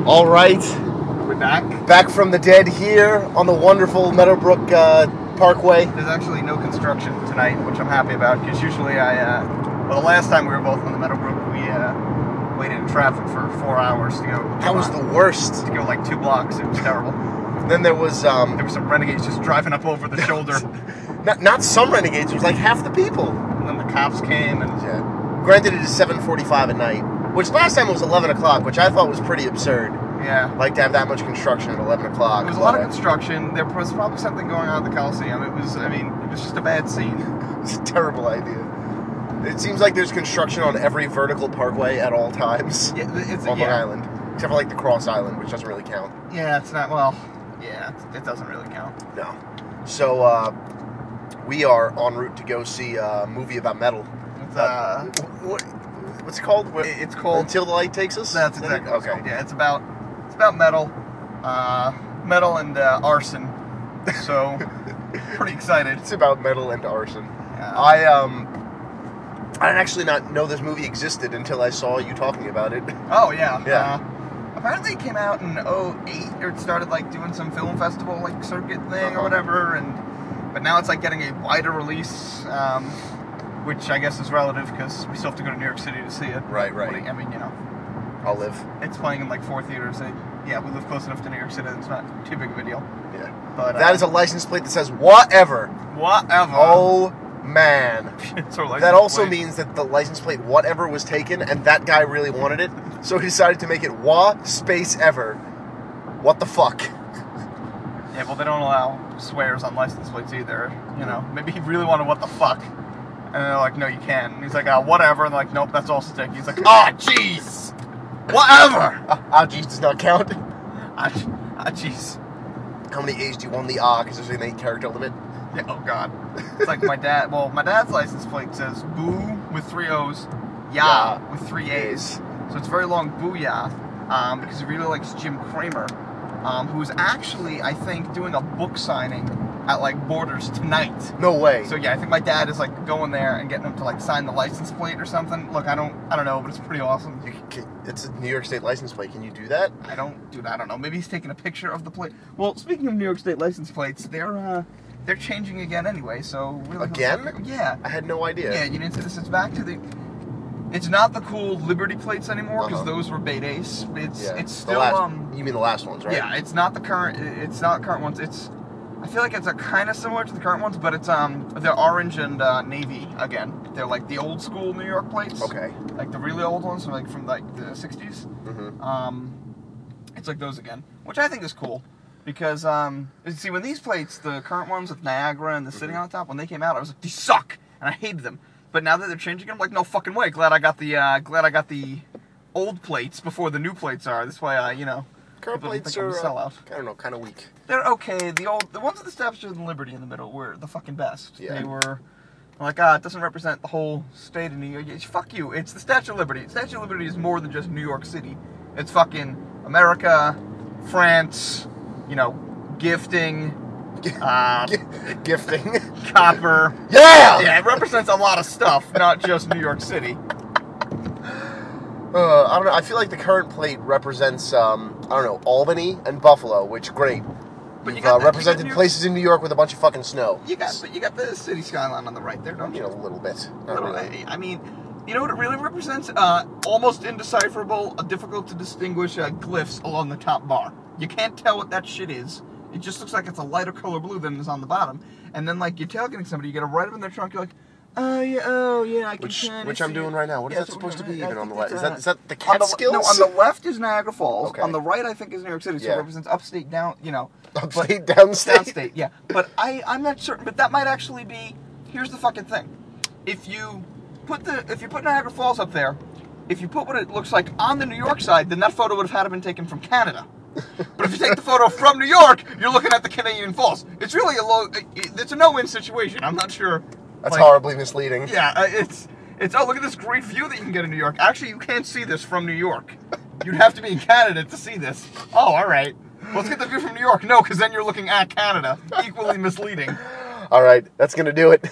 All right, We're back. back from the dead here on the wonderful Meadowbrook Parkway. There's actually no construction tonight, which I'm happy about, because usually the last time we were both on the Meadowbrook, we waited in traffic for 4 hours to go. That was the worst. To go like 2 blocks. It was terrible. Then there was There were some renegades just driving up over the shoulder. not some renegades. It was like half the people. And then the cops came and Granted, it is 7:45 at night, which last time it was 11 o'clock, which I thought was pretty absurd. yeah. Like to have that much construction at 11 o'clock. There was a lot of construction. There was probably something going on at the Coliseum. It was just a bad scene. It's a terrible idea. It seems like there's construction on every vertical parkway at all times Yeah, it's on Long Island, except for like the Cross Island, which doesn't really count. Yeah, it's not. Well, yeah, it doesn't really count. No. So we are en route to go see a movie about metal. It's, What's it called? It's called Until the Light Takes Us? That's exactly what it's okay. called. Yeah, it's about metal, and arson. So pretty excited. It's about metal and arson. Yeah. I didn't actually not know this movie existed until I saw you talking about it. Oh yeah. Yeah. Apparently it came out in 2008, or it started like doing some film festival like circuit thing or Uh-huh. whatever, but now it's like getting a wider release, which I guess is relative because we still have to go to New York City to see it. Right. I mean, I'll live. it's playing in like 4 theaters. We live close enough to New York City that it's not too big of a deal. Yeah. But That is a license plate that says whatever. whatever. Oh, man. It's our license That also plate. means that the license plate whatever was taken, and that guy really wanted it, so he decided to make it space ever. What the fuck? Yeah, well, they don't allow swears on license plates either. Maybe he really wanted what the fuck. And they're like, no, you can't. And he's like, whatever. And they're like, nope, that's all stick. He's like, jeez. Whatever. Jeez does not count. Jeez. How many A's do you want in the because there's an 8 character limit? Yeah, oh, God. It's like my dad. Well, my dad's license plate says boo with 3 O's, Yeah. with 3 A's. So it's very long, booyah, because he really likes Jim Cramer, who's actually, I think, doing a book signing at like Borders tonight. No way. So yeah, I think my dad is like going there and getting him to like sign the license plate or something. Look, I don't know, but it's pretty awesome. It's a New York State license plate. Can you do that? I don't know. Maybe he's taking a picture of the plate. Well, speaking of New York State license plates, they're changing again anyway. So really, Again? Yeah. I had no idea. Yeah, you didn't see this. It's back to the. It's not the cool Liberty plates anymore because Uh-huh. those were Betace. It's still You mean the last ones, right? Yeah, it's not the current. It's not current ones. I feel like it's a kind of similar to the current ones, but it's they're orange and navy again. They're like the old school New York plates. Okay. Like the really old ones, like from like the 60s. Mm-hmm. It's like those again, which I think is cool because see, when these plates, the current ones with Niagara and the sitting on top, when they came out, I was like, these suck, and I hated them. But now that they're changing them, I'm like, no fucking way. Glad I got the old plates before the new plates are. This way, Current people don't plates think I'm a are, sellout. I don't know, kind of weak. They're okay. The ones with the Statue of Liberty in the middle were the fucking best. Yeah. They were. I'm like, it doesn't represent the whole state of New York. Fuck you. It's the Statue of Liberty. Statue of Liberty is more than just New York City. It's fucking America, France, gifting, Gifting. copper. Yeah! Yeah, it represents a lot of stuff, not just New York City. I don't know. I feel like the current plate represents, Albany and Buffalo, which great. But You've represented places in New York with a bunch of fucking snow. You got the city skyline on the right there, don't you? A little bit. Not really. I mean, you know what it really represents? Almost indecipherable, difficult to distinguish glyphs along the top bar. You can't tell what that shit is. It just looks like it's a lighter color blue than is on the bottom. And then, like, you're tailgating somebody, you get it right up in their trunk, you're like, I can kinda Which I'm see doing it. right now. What is Yeah, that supposed to be I even on the think left? it's, Is that the on the- Catskills? No, on the left is Niagara Falls. Okay. On the right, I think, is New York City. So Yeah. it represents upstate, Upstate, downstate? Downstate, yeah. But I'm not certain. But that might actually be. Here's the fucking thing. If you put Niagara Falls up there, if you put what it looks like on the New York side, then that photo would have had been taken from Canada. But if you take the photo from New York, you're looking at the Canadian Falls. It's really it's a no-win situation. I'm not sure. That's horribly misleading. Yeah, it's look at this great view that you can get in New York. Actually, you can't see this from New York. You'd have to be in Canada to see this. Oh, all right. Let's get the view from New York. No, because then you're looking at Canada. Equally misleading. All right, that's going to do it.